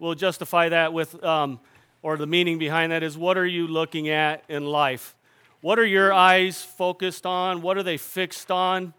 we'll justify that with, or the meaning behind that is, what are you looking at in life? What are your eyes focused on? What are they fixed on?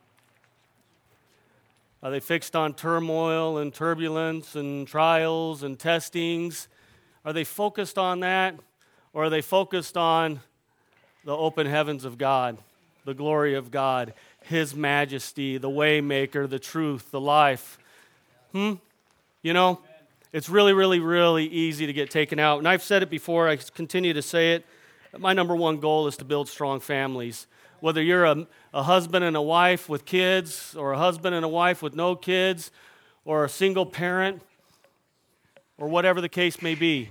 Are they fixed on turmoil and turbulence and trials and testings? Are they focused on that? Or are they focused on the open heavens of God, the glory of God, His majesty, the way maker, the truth, the life? You know, it's really, really, really easy to get taken out. And I've said it before, I continue to say it. My number one goal is to build strong families. Whether you're a husband and a wife with kids, or a husband and a wife with no kids, or a single parent, or whatever the case may be,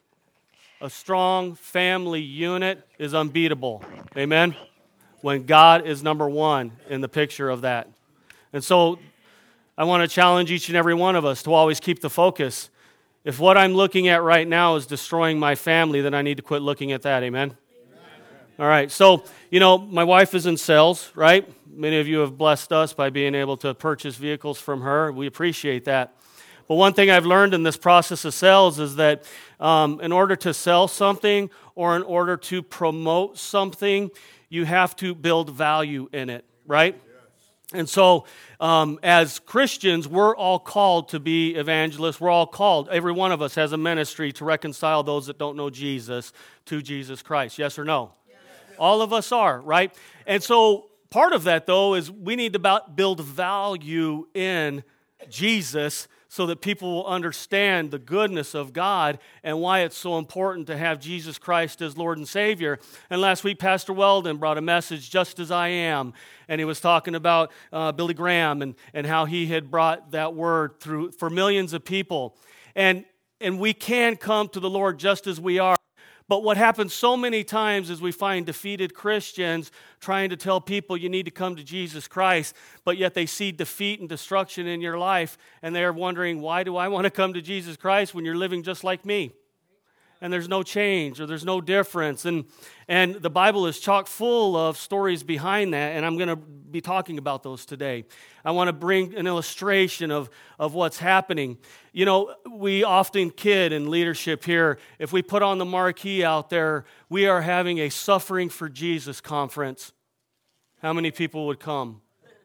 a strong family unit is unbeatable. Amen? When God is number one in the picture of that. And so I want to challenge each and every one of us to always keep the focus. If what I'm looking at right now is destroying my family, then I need to quit looking at that. Amen? All right, so, you know, my wife is in sales, right? Many of you have blessed us by being able to purchase vehicles from her. We appreciate that. But one thing I've learned in this process of sales is that in order to sell something or in order to promote something, you have to build value in it, right? And so as Christians, we're all called to be evangelists. We're all called, every one of us has a ministry to reconcile those that don't know Jesus to Jesus Christ. Yes or no? All of us are, right? And so part of that, though, is we need to build value in Jesus so that people will understand the goodness of God and why it's so important to have Jesus Christ as Lord and Savior. And last week, Pastor Weldon brought a message, Just As I Am, and he was talking about Billy Graham and how he had brought that word through for millions of people. And we can come to the Lord just as we are. But what happens so many times is we find defeated Christians trying to tell people you need to come to Jesus Christ, but yet they see defeat and destruction in your life, and they're wondering, why do I want to come to Jesus Christ when you're living just like me? And there's no change or there's no difference. And the Bible is chock full of stories behind that, and I'm going to be talking about those today. I want to bring an illustration of what's happening. You know, we often kid in leadership here, if we put on the marquee out there, we are having a Suffering for Jesus conference. How many people would come?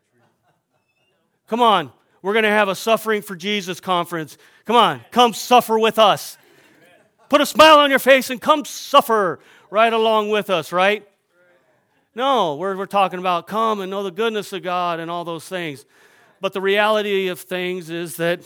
Come on, we're going to have a Suffering for Jesus conference. Come on, come suffer with us. Put a smile on your face and come suffer right along with us, right? No, we're talking about come and know the goodness of God and all those things. But the reality of things is that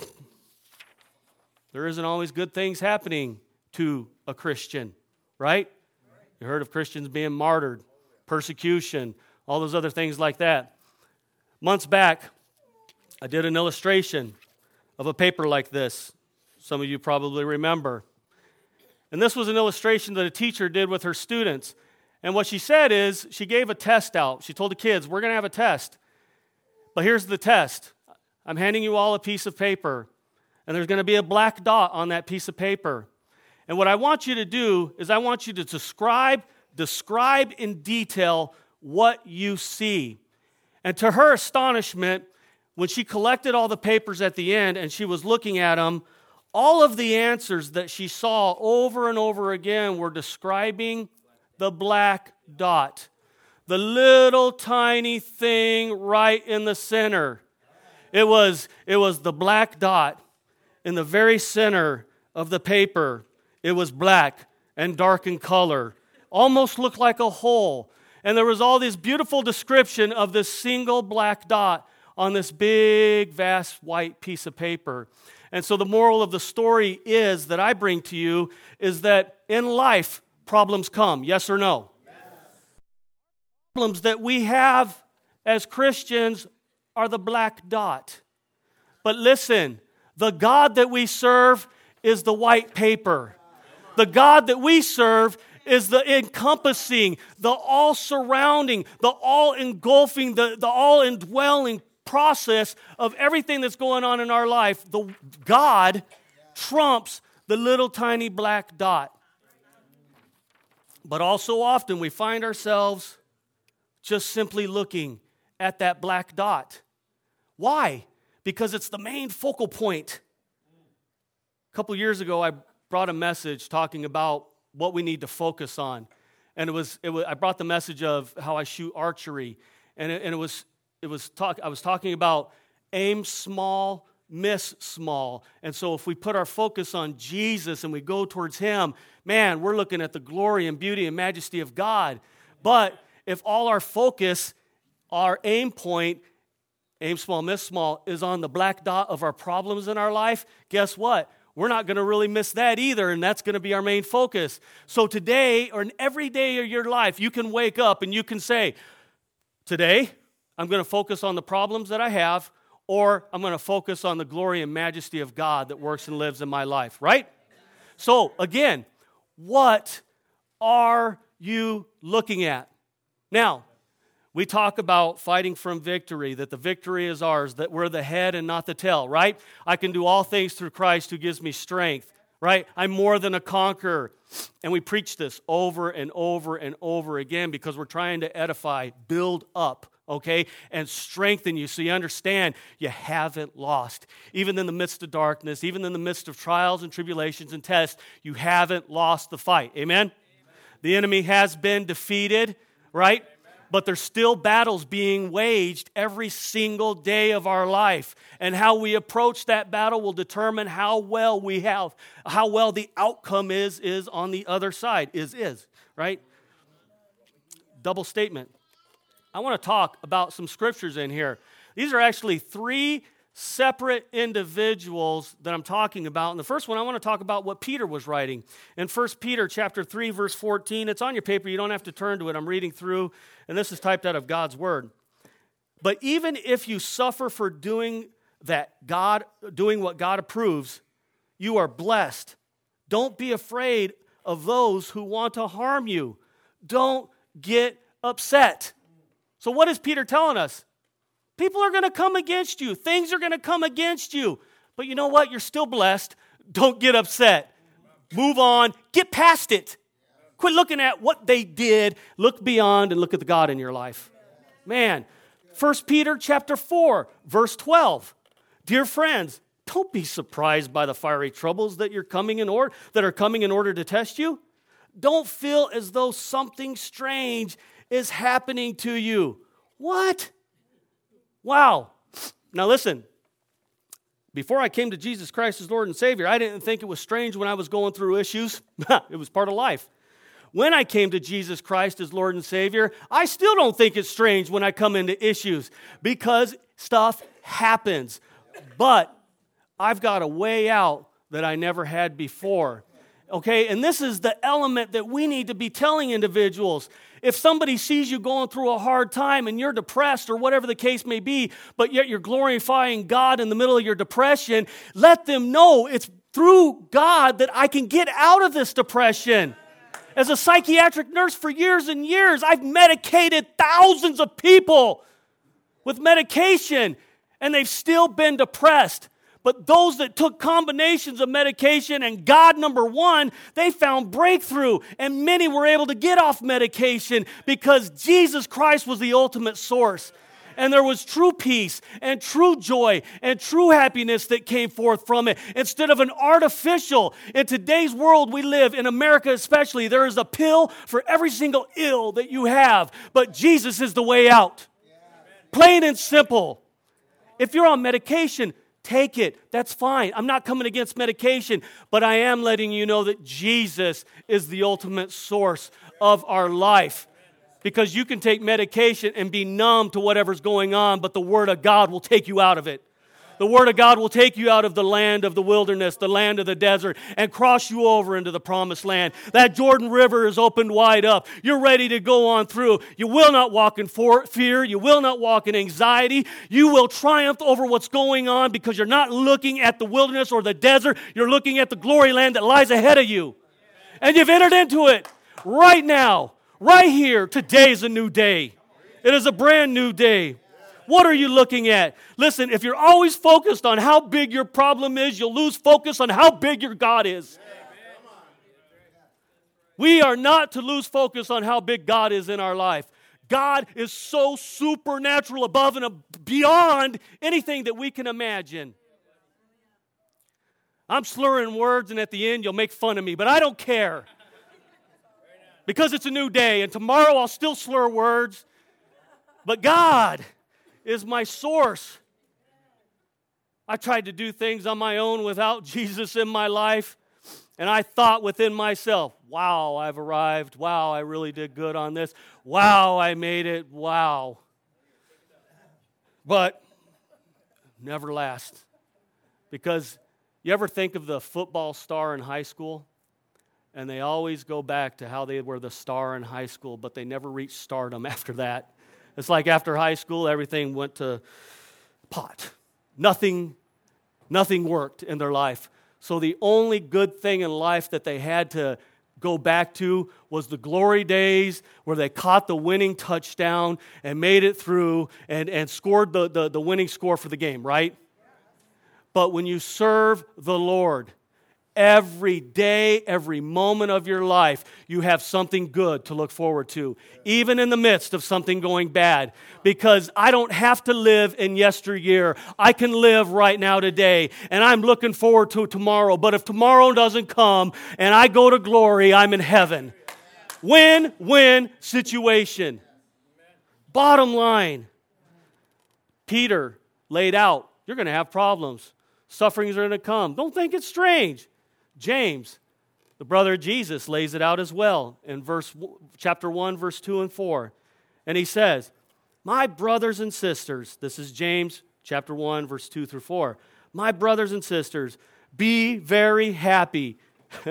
there isn't always good things happening to a Christian, right? You heard of Christians being martyred, persecution, all those other things like that. Months back, I did an illustration of a paper like this. Some of you probably remember. And this was an illustration that a teacher did with her students. And what she said is, she gave a test out. She told the kids, we're going to have a test. But here's the test. I'm handing you all a piece of paper. And there's going to be a black dot on that piece of paper. And what I want you to do is I want you to describe in detail what you see. And to her astonishment, when she collected all the papers at the end and she was looking at them, all of the answers that she saw over and over again were describing the black dot, the little tiny thing right in the center. It was the black dot in the very center of the paper. It was black and dark in color, almost looked like a hole. And there was all this beautiful description of this single black dot on this big, vast white piece of paper. And so the moral of the story is that I bring to you is that in life, problems come. Yes or no? Yes. Problems that we have as Christians are the black dot. But listen, the God that we serve is the white paper. The God that we serve is the encompassing, the all-surrounding, the all-engulfing, the all-indwelling process of everything that's going on in our life. The God trumps the little tiny black dot. But also often we find ourselves just simply looking at that black dot. Why? Because it's the main focal point. A couple years ago, I brought a message talking about what we need to focus on. And I brought the message of how I shoot archery. I was talking about aim small, miss small. And so if we put our focus on Jesus and we go towards Him, man, we're looking at the glory and beauty and majesty of God. But if all our focus, our aim point, aim small, miss small, is on the black dot of our problems in our life, guess what? We're not going to really miss that either, and that's going to be our main focus. So today, or in every day of your life, you can wake up and you can say, today, I'm going to focus on the problems that I have, or I'm going to focus on the glory and majesty of God that works and lives in my life, right? So, again, what are you looking at? Now, we talk about fighting from victory, that the victory is ours, that we're the head and not the tail, right? I can do all things through Christ who gives me strength, right? I'm more than a conqueror. And we preach this over and over and over again because we're trying to edify, build up, okay, and strengthen you so you understand you haven't lost. Even in the midst of darkness, even in the midst of trials and tribulations and tests, you haven't lost the fight. Amen? The enemy has been defeated, right? But there's still battles being waged every single day of our life. And how we approach that battle will determine how well the outcome is on the other side, right? Double statement. I want to talk about some scriptures in here. These are actually three separate individuals that I'm talking about. And the first one, I want to talk about what Peter was writing. In 1 Peter chapter 3, verse 14, it's on your paper. You don't have to turn to it. I'm reading through, and this is typed out of God's Word. But even if you suffer for doing what God approves, you are blessed. Don't be afraid of those who want to harm you. Don't get upset. So what is Peter telling us? People are going to come against you. Things are going to come against you. But you know what? You're still blessed. Don't get upset. Move on. Get past it. Quit looking at what they did. Look beyond and look at the God in your life. Man, 1 Peter chapter 4, verse 12. Dear friends, don't be surprised by the fiery troubles that are coming in order to test you. Don't feel as though something strange is happening to you. What? Wow. Now listen, before I came to Jesus Christ as Lord and Savior, I didn't think it was strange when I was going through issues. It was part of life. When I came to Jesus Christ as Lord and Savior, I still don't think it's strange when I come into issues because stuff happens. But I've got a way out that I never had before. Okay, and this is the element that we need to be telling individuals. If somebody sees you going through a hard time and you're depressed or whatever the case may be, but yet you're glorifying God in the middle of your depression, let them know it's through God that I can get out of this depression. As a psychiatric nurse for years and years, I've medicated thousands of people with medication, and they've still been depressed. But those that took combinations of medication and God, number one, they found breakthrough. And many were able to get off medication because Jesus Christ was the ultimate source. And there was true peace and true joy and true happiness that came forth from it instead of an artificial. In today's world we live, in America especially, there is a pill for every single ill that you have. But Jesus is the way out. Plain and simple. If you're on medication, take it. That's fine. I'm not coming against medication, but I am letting you know that Jesus is the ultimate source of our life. Because you can take medication and be numb to whatever's going on, but the Word of God will take you out of it. The Word of God will take you out of the land of the wilderness, the land of the desert, and cross you over into the promised land. That Jordan River is opened wide up. You're ready to go on through. You will not walk in fear. You will not walk in anxiety. You will triumph over what's going on because you're not looking at the wilderness or the desert. You're looking at the glory land that lies ahead of you. And you've entered into it right now, right here. Today is a new day. It is a brand new day. What are you looking at? Listen, if you're always focused on how big your problem is, you'll lose focus on how big your God is. We are not to lose focus on how big God is in our life. God is so supernatural, above and beyond anything that we can imagine. I'm slurring words, and at the end, you'll make fun of me, but I don't care. Because it's a new day, and tomorrow I'll still slur words. But God is my source. I tried to do things on my own without Jesus in my life, and I thought within myself, wow, I've arrived. Wow, I really did good on this. Wow, I made it. Wow. But never last. Because you ever think of the football star in high school? And they always go back to how they were the star in high school, but they never reached stardom after that. It's like after high school, everything went to pot. Nothing worked in their life. So the only good thing in life that they had to go back to was the glory days where they caught the winning touchdown and made it through and scored the winning score for the game, right? But when you serve the Lord, every day, every moment of your life, you have something good to look forward to, even in the midst of something going bad. Because I don't have to live in yesteryear. I can live right now today, and I'm looking forward to tomorrow. But if tomorrow doesn't come and I go to glory, I'm in heaven. Win-win situation. Bottom line, Peter laid out, you're going to have problems. Sufferings are going to come. Don't think it's strange. James, the brother of Jesus, lays it out as well in chapter 1, verse 2 and 4. And he says, my brothers and sisters, this is James chapter 1, verse 2 through 4. My brothers and sisters, be very happy.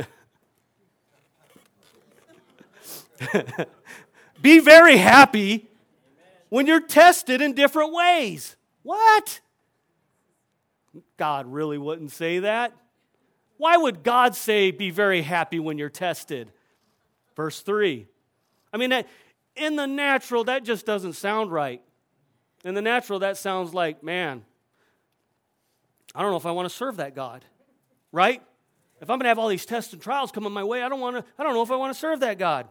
Be very happy when you're tested in different ways. What? God really wouldn't say that. Why would God say, be very happy when you're tested? Verse 3. I mean, in the natural, that just doesn't sound right. In the natural, that sounds like, man, I don't know if I want to serve that God, right? If I'm going to have all these tests and trials coming my way, I don't know if I want to serve that God.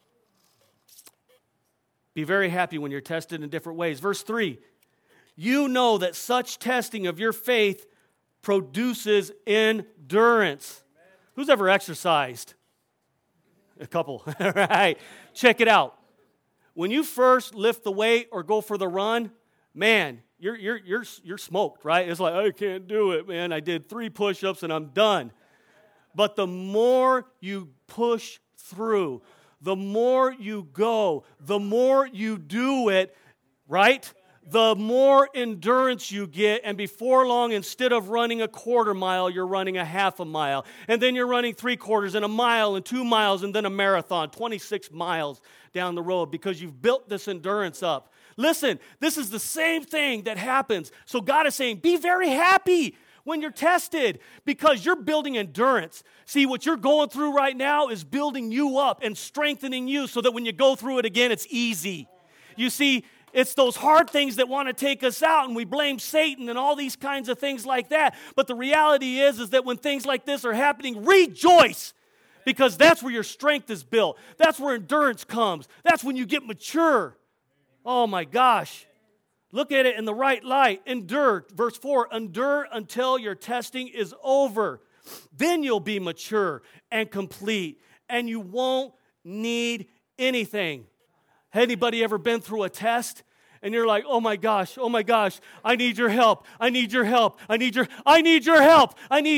Be very happy when you're tested in different ways. Verse 3. You know that such testing of your faith produces endurance. Who's ever exercised? A couple. All right. Check it out. When you first lift the weight or go for the run, man, you're smoked, right? It's like, I can't do it, man. I did 3 push-ups and I'm done. But the more you push through, the more you go, the more you do it, right? The more endurance you get, and before long, instead of running a quarter mile, you're running a half a mile. And then you're running 3/4 and a mile and 2 miles and then a marathon, 26 miles down the road because you've built this endurance up. Listen, this is the same thing that happens. So God is saying, be very happy when you're tested because you're building endurance. See, what you're going through right now is building you up and strengthening you so that when you go through it again, it's easy. You see, it's those hard things that want to take us out, and we blame Satan and all these kinds of things like that. But the reality is that when things like this are happening, rejoice, because that's where your strength is built. That's where endurance comes. That's when you get mature. Oh my gosh. Look at it in the right light. Endure. Verse 4, endure until your testing is over. Then you'll be mature and complete, and you won't need anything. Anybody ever been through a test and you're like, oh my gosh, I need your help, I need your help, I need your help,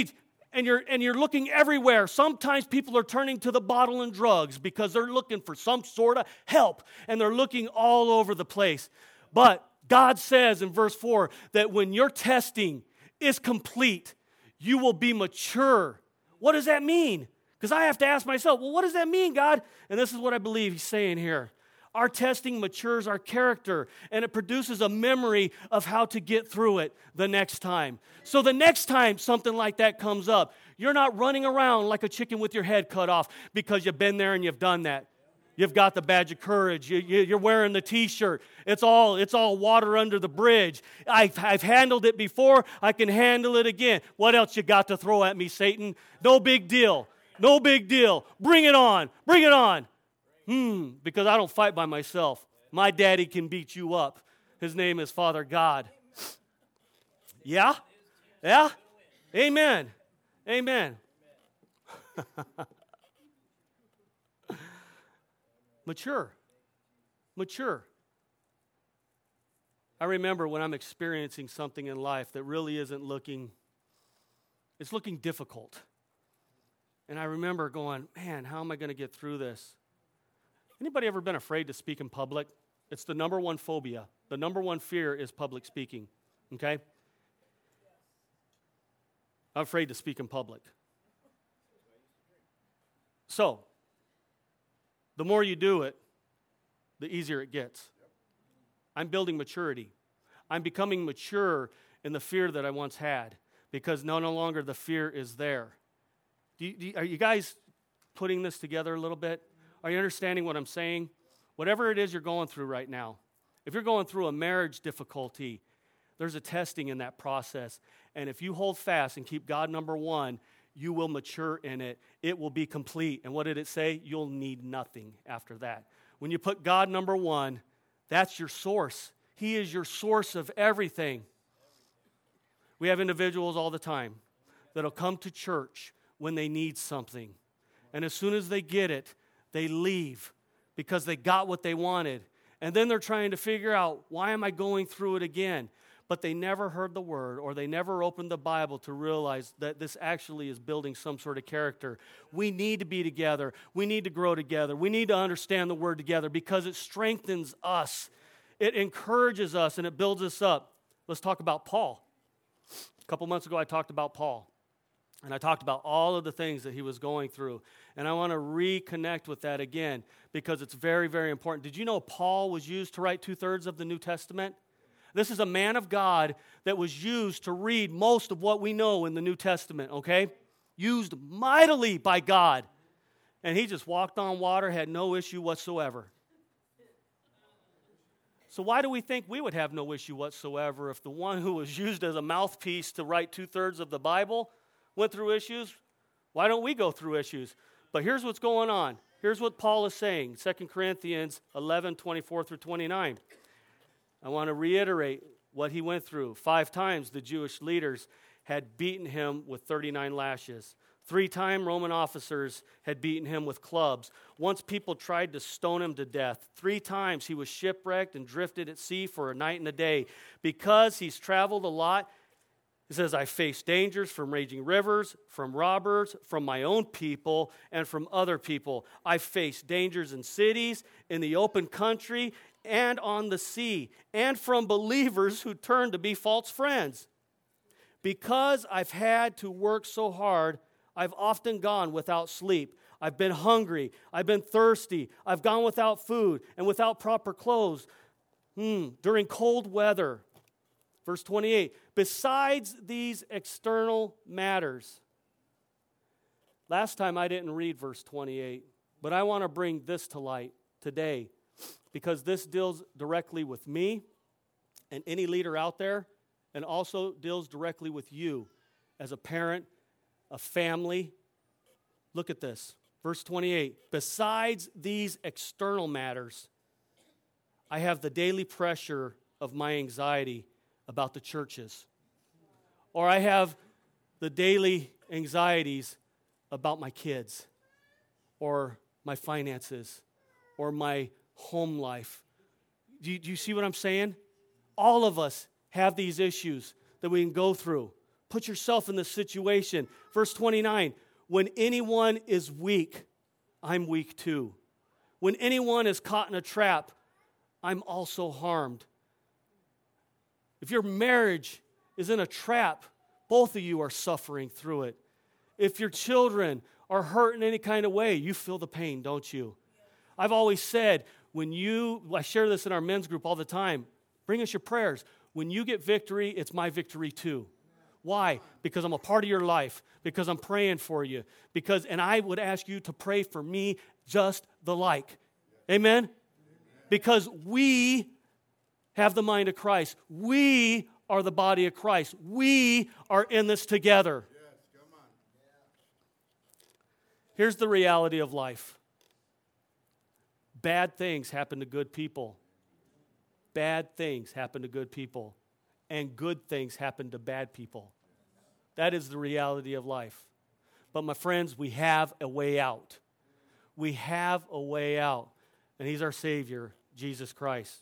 and you're looking everywhere. Sometimes people are turning to the bottle and drugs because they're looking for some sort of help, and they're looking all over the place. But God says in verse 4 that when your testing is complete, you will be mature. What does that mean? Because I have to ask myself, well, what does that mean, God? And this is what I believe he's saying here. Our testing matures our character, and it produces a memory of how to get through it the next time. So the next time something like that comes up, you're not running around like a chicken with your head cut off because you've been there and you've done that. You've got the badge of courage. You're wearing the T-shirt. It's all water under the bridge. I've handled it before. I can handle it again. What else you got to throw at me, Satan? No big deal. No big deal. Bring it on. Bring it on. Because I don't fight by myself. My daddy can beat you up. His name is Father God. Yeah? Yeah? Amen. Amen. Mature. Mature. I remember when I'm experiencing something in life that really isn't looking, it's looking difficult. And I remember going, man, how am I going to get through this? Anybody ever been afraid to speak in public? It's the number one phobia. The number one fear is public speaking, okay? I'm afraid to speak in public. So, the more you do it, the easier it gets. I'm building maturity. I'm becoming mature in the fear that I once had because no longer the fear is there. Are you guys putting this together a little bit? Are you understanding what I'm saying? Whatever it is you're going through right now, if you're going through a marriage difficulty, there's a testing in that process. And if you hold fast and keep God number one, you will mature in it. It will be complete. And what did it say? You'll need nothing after that. When you put God number one, that's your source. He is your source of everything. We have individuals all the time that'll come to church when they need something. And as soon as they get it, they leave because they got what they wanted. And then they're trying to figure out, why am I going through it again? But they never heard the word or they never opened the Bible to realize that this actually is building some sort of character. We need to be together. We need to grow together. We need to understand the word together because it strengthens us. It encourages us and it builds us up. Let's talk about Paul. A couple months ago, I talked about Paul. And I talked about all of the things that he was going through. And I want to reconnect with that again because it's very, very important. Did you know Paul was used to write 2/3 of the New Testament? This is a man of God that was used to read most of what we know in the New Testament, okay? Used mightily by God. And he just walked on water, had no issue whatsoever. So why do we think we would have no issue whatsoever if the one who was used as a mouthpiece to write 2/3 of the Bible went through issues? Why don't we go through issues? But here's what's going on. Here's what Paul is saying, 2 Corinthians 11:24-29. I want to reiterate what he went through. 5 times the Jewish leaders had beaten him with 39 lashes. 3 times Roman officers had beaten him with clubs. Once people tried to stone him to death. 3 times he was shipwrecked and drifted at sea for a night and a day. Because he's traveled a lot, it says, I faced dangers from raging rivers, from robbers, from my own people, and from other people. I faced dangers in cities, in the open country, and on the sea, and from believers who turned to be false friends. Because I've had to work so hard, I've often gone without sleep. I've been hungry. I've been thirsty. I've gone without food and without proper clothes during cold weather. Verse 28, besides these external matters. Last time I didn't read verse 28, but I want to bring this to light today because this deals directly with me and any leader out there and also deals directly with you as a parent, a family. Look at this. Verse 28, besides these external matters, I have the daily pressure of my anxiety about the churches. Or I have the daily anxieties about my kids, or my finances, or my home life. Do you see what I'm saying? All of us have these issues that we can go through. Put yourself in this situation. Verse 29, when anyone is weak, I'm weak too. When anyone is caught in a trap, I'm also harmed. If your marriage is in a trap, both of you are suffering through it. If your children are hurt in any kind of way, you feel the pain, don't you? I've always said, I share this in our men's group all the time, bring us your prayers. When you get victory, it's my victory too. Why? Because I'm a part of your life, because I'm praying for you, and I would ask you to pray for me just the like. Amen? Because we have the mind of Christ. We are the body of Christ. We are in this together. Yes, come on. Here's the reality of life. Bad things happen to good people. Bad things happen to good people. And good things happen to bad people. That is the reality of life. But my friends, we have a way out. We have a way out. And He's our Savior, Jesus Christ.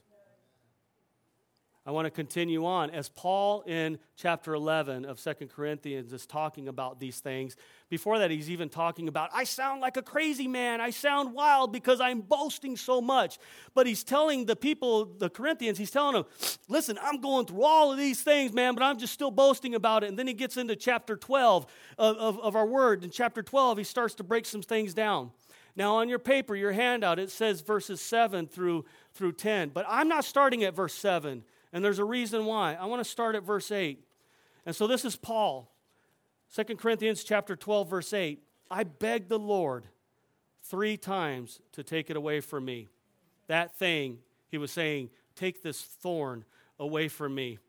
I want to continue on. As Paul in chapter 11 of 2 Corinthians is talking about these things, before that he's even talking about, I sound like a crazy man. I sound wild because I'm boasting so much. But he's telling the people, the Corinthians, he's telling them, listen, I'm going through all of these things, man, but I'm just still boasting about it. And then he gets into chapter 12 of our word. In chapter 12, he starts to break some things down. Now on your paper, your handout, it says verses 7 through 10. But I'm not starting at verse 7. And there's a reason why. I want to start at verse 8. And so this is Paul. 2 Corinthians chapter 12, verse 8. I begged the Lord 3 times to take it away from me. That thing, he was saying, take this thorn away from me.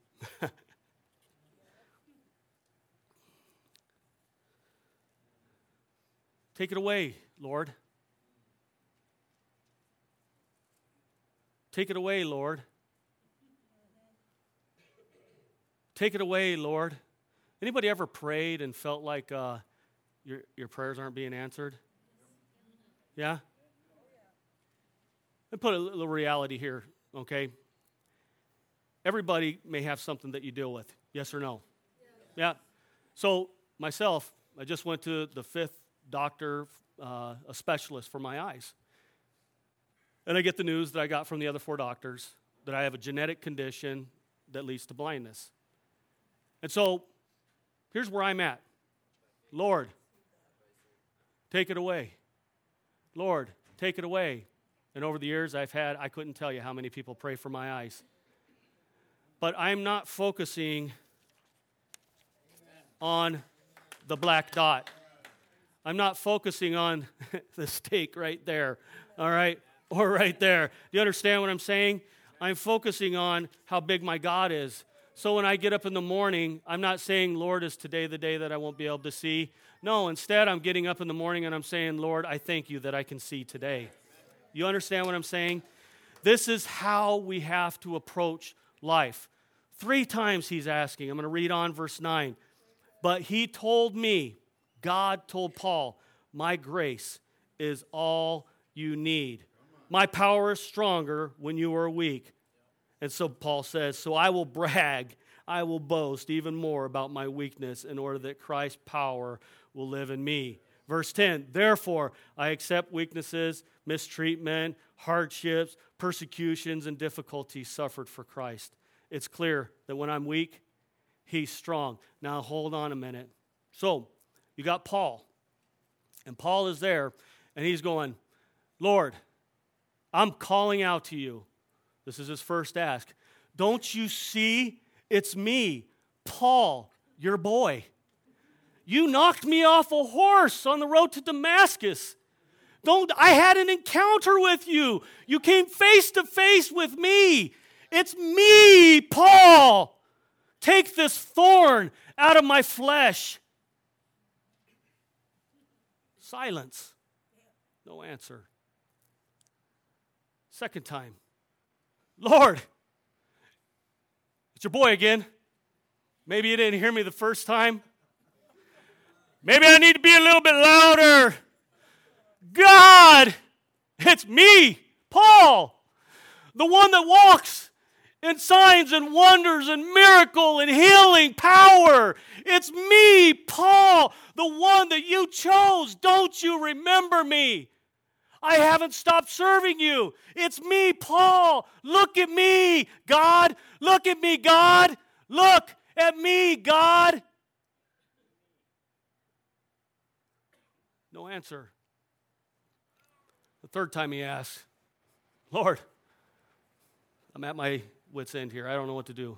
Take it away, Lord. Take it away, Lord. Take it away, Lord. Anybody ever prayed and felt like your prayers aren't being answered? Yeah? Let me put a little reality here, okay? Everybody may have something that you deal with, yes or no? Yeah. So myself, I just went to the 5th doctor, a specialist for my eyes. And I get the news that I got from the other 4 doctors that I have a genetic condition that leads to blindness. And so, here's where I'm at. Lord, take it away. Lord, take it away. And over the years I couldn't tell you how many people pray for my eyes. But I'm not focusing on the black dot. I'm not focusing on the stake right there, all right? Or right there. Do you understand what I'm saying? I'm focusing on how big my God is. So when I get up in the morning, I'm not saying, Lord, is today the day that I won't be able to see? No, instead I'm getting up in the morning and I'm saying, Lord, I thank you that I can see today. You understand what I'm saying? This is how we have to approach life. 3 times he's asking. I'm going to read on verse 9. But he told me, God told Paul, my grace is all you need. My power is stronger when you are weak. And so Paul says, so I will brag, I will boast even more about my weakness in order that Christ's power will live in me. Verse 10, therefore I accept weaknesses, mistreatment, hardships, persecutions, and difficulties suffered for Christ. It's clear that when I'm weak, he's strong. Now hold on a minute. So you got Paul, and Paul is there, and he's going, Lord, I'm calling out to you. This is his first ask. Don't you see? It's me, Paul, your boy. You knocked me off a horse on the road to Damascus. I had an encounter with you. You came face to face with me. It's me, Paul. Take this thorn out of my flesh. Silence. No answer. Second time. Lord, it's your boy again. Maybe you didn't hear me the first time. Maybe I need to be a little bit louder. God, it's me, Paul, the one that walks in signs and wonders and miracle and healing power. It's me, Paul, the one that you chose. Don't you remember me? I haven't stopped serving you. It's me, Paul. Look at me, God. Look at me, God. Look at me, God. No answer. The third time he asks, Lord, I'm at my wit's end here. I don't know what to do.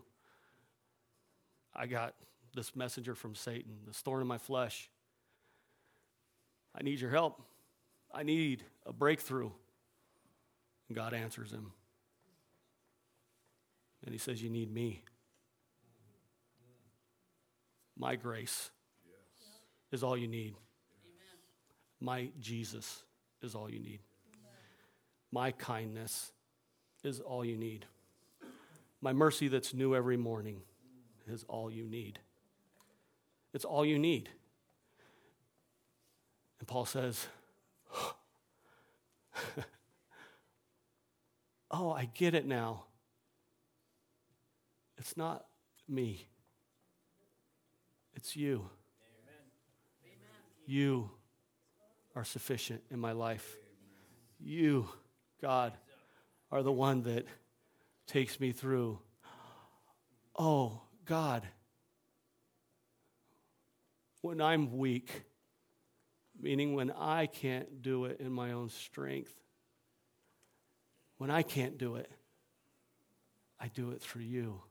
I got this messenger from Satan, this thorn in my flesh. I need your help. I need a breakthrough. And God answers him. And he says, you need me. My grace is all you need. My Jesus is all you need. My kindness is all you need. My mercy that's new every morning is all you need. It's all you need. And Paul says, oh, I get it now. It's not me. It's you. You are sufficient in my life. You, God, are the one that takes me through. Oh, God, when I'm weak, meaning when I can't do it in my own strength, when I can't do it, I do it through you.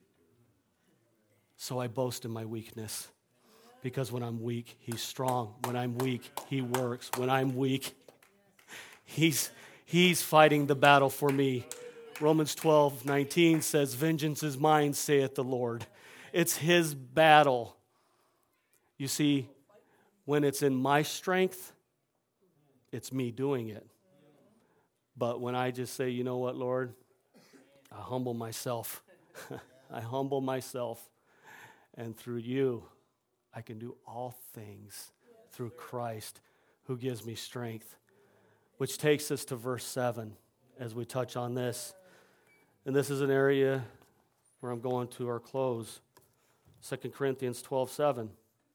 So I boast in my weakness, because when I'm weak, he's strong. When I'm weak, he works. When I'm weak, he's fighting the battle for me. Romans 12:19 says, vengeance is mine, saith the Lord. It's his battle. You see, when it's in my strength, it's me doing it. But when I just say, you know what, Lord, I humble myself. I humble myself. And through you, I can do all things through Christ who gives me strength. Which takes us to verse 7 as we touch on this. And this is an area where I'm going to our close. 2 Corinthians 12:7.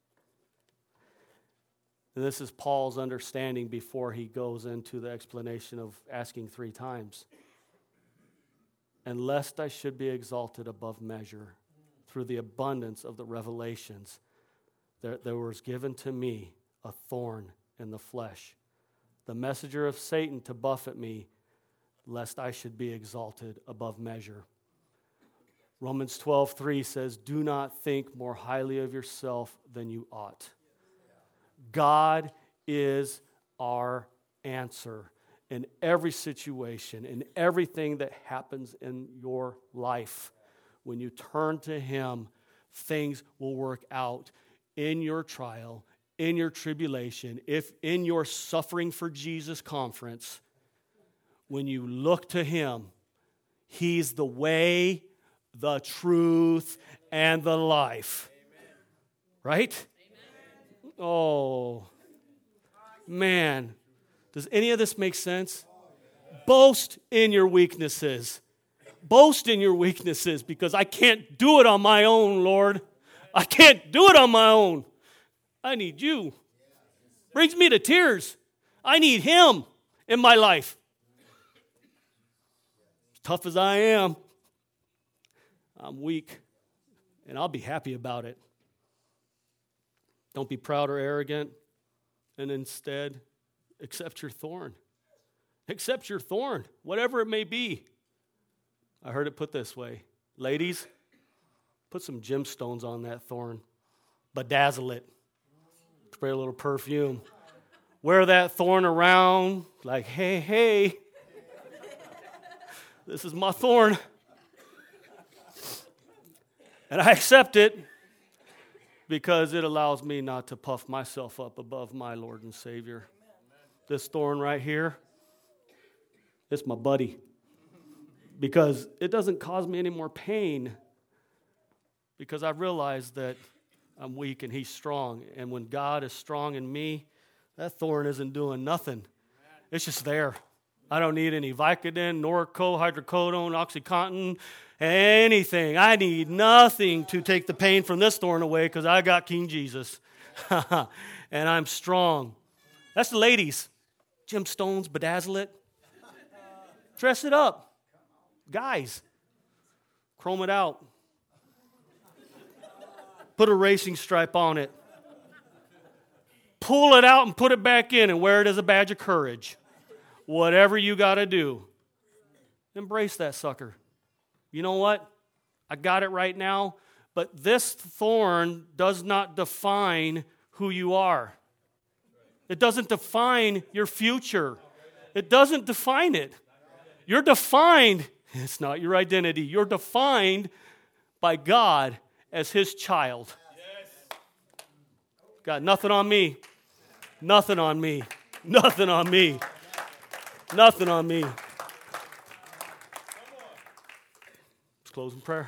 And this is Paul's understanding before he goes into the explanation of asking 3 times. And lest I should be exalted above measure through the abundance of the revelations, there was given to me a thorn in the flesh, the messenger of Satan to buffet me, lest I should be exalted above measure. Romans 12:3 says, do not think more highly of yourself than you ought. God is our answer in every situation, in everything that happens in your life. When you turn to him, things will work out in your trial, in your tribulation, if in your suffering for Jesus conference. When you look to him, he's the way, the truth, and the life. Amen. Right? Amen. Oh, man. Does any of this make sense? Boast in your weaknesses. Boast in your weaknesses, because I can't do it on my own, Lord. I can't do it on my own. I need you. Brings me to tears. I need him in my life. As tough as I am, I'm weak, and I'll be happy about it. Don't be proud or arrogant, and instead accept your thorn. Accept your thorn, whatever it may be. I heard it put this way. Ladies, put some gemstones on that thorn. Bedazzle it. Spray a little perfume. Wear that thorn around like, hey, this is my thorn. And I accept it because it allows me not to puff myself up above my Lord and Savior. This thorn right here, it's my buddy. Because it doesn't cause me any more pain. Because I realize that I'm weak and he's strong. And when God is strong in me, that thorn isn't doing nothing. It's just there. I don't need any Vicodin, Norco, hydrocodone, OxyContin, anything. I need nothing to take the pain from this thorn away because I got King Jesus. And I'm strong. That's the ladies. Gemstones, bedazzle it. Dress it up. Guys, chrome it out. Put a racing stripe on it. Pull it out and put it back in and wear it as a badge of courage. Whatever you got to do. Embrace that sucker. You know what? I got it right now, but this thorn does not define who you are. It doesn't define your future. It doesn't define it. You're defined. It's not your identity. You're defined by God as his child. Got nothing on me. Nothing on me. Nothing on me. Nothing on me. Let's close in prayer.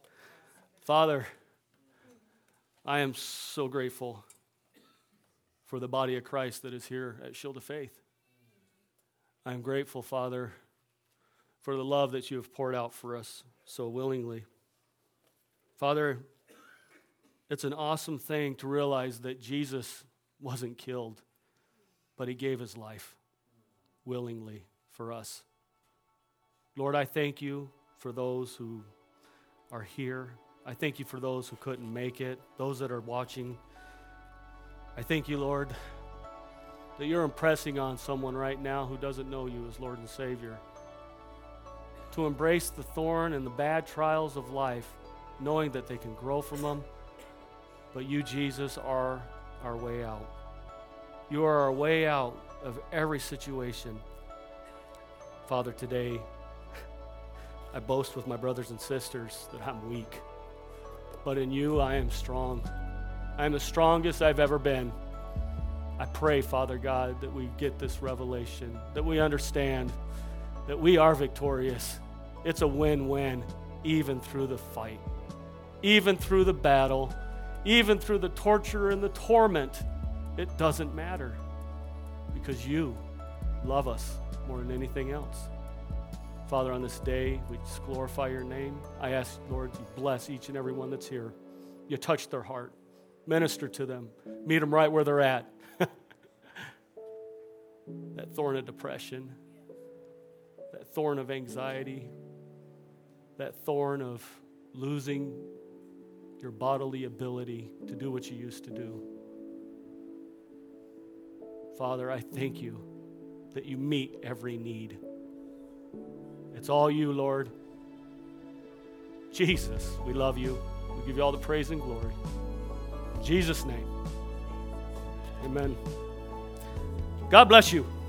Father, I am so grateful for the body of Christ that is here at Shield of Faith. I am grateful, Father, for the love that you have poured out for us so willingly. Father, it's an awesome thing to realize that Jesus wasn't killed, but he gave his life willingly for us. Lord, I thank you for those who are here. I thank you for those who couldn't make it, those that are watching. I thank you, Lord, that you're impressing on someone right now who doesn't know you as Lord and Savior, to embrace the thorn and the bad trials of life, knowing that they can grow from them. But you, Jesus, are our way out. You are our way out of every situation. Father, today, I boast with my brothers and sisters that I'm weak. But in you, I am strong. I am the strongest I've ever been. I pray, Father God, that we get this revelation, that we understand that we are victorious. It's a win-win, even through the fight, even through the battle, even through the torture and the torment. It doesn't matter because you love us more than anything else. Father, on this day, we just glorify your name. I ask, Lord, you bless each and every one that's here. You touch their heart. Minister to them. Meet them right where they're at. That thorn of depression, that thorn of anxiety, that thorn of losing your bodily ability to do what you used to do. Father, I thank you that you meet every need. It's all you, Lord. Jesus, we love you. We give you all the praise and glory. In Jesus' name, amen. God bless you.